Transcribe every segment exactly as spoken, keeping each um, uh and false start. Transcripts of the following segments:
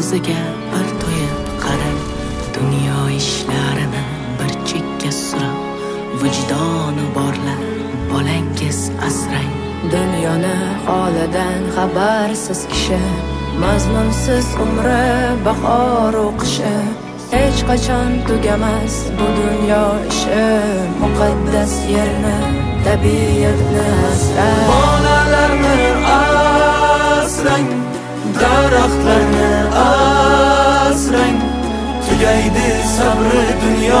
o'ziga bir to'yib qarang. Dunyo ishlarini bir chekka surib, vijdoni borlar bolangiz asrang. Dunyoni holidan xabarsiz kishi, mazmunsiz umri bahor o'qishi, hech qachon tugamas bu dunyo ishi. Muqaddas yerni, tabiatni asrang. Bolalarni asrang, daraxtlarni asrang. Tugaydi sabri dunyo,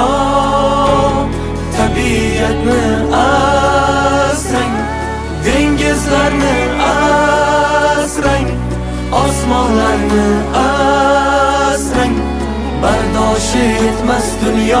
tabiatni asrang. Dengizlarni asrang, osmonlarni asrang. Bardoshi yetmas dunyo,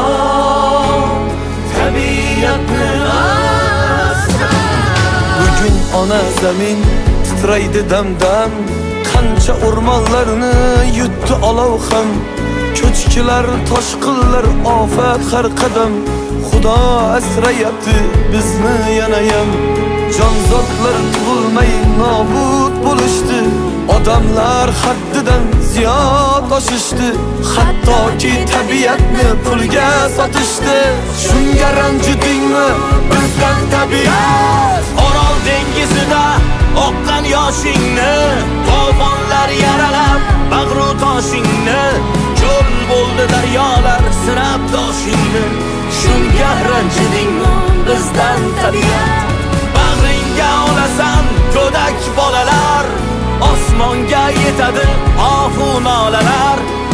tabiatni asrang. Bugun ona zamin titraydi dam-dam, qancha o'rmonlarni yutdi olov ham. Ko'chkilar, toshqinlar, ofat har qadam. Xudo asrayapti bizni yanayam. Jonzotlar tug'ilmay nobud bo'lishdi, odamlar haddidan ziyod oshishdi, hattoki tabiatni pulga sotishdi. Shunga ranjidingmi bizdan tabiat? Orol dengizida oqqan yoshingni, to'fonlar yaralab bag'ru toshingni, cho'l bo'ldi daryolar sinab toshingni. Shunga ranjidingmi bizdan tabiat? Bag'ringga olasan go'dak bolalar, osmonga yetadi ofu nolalar.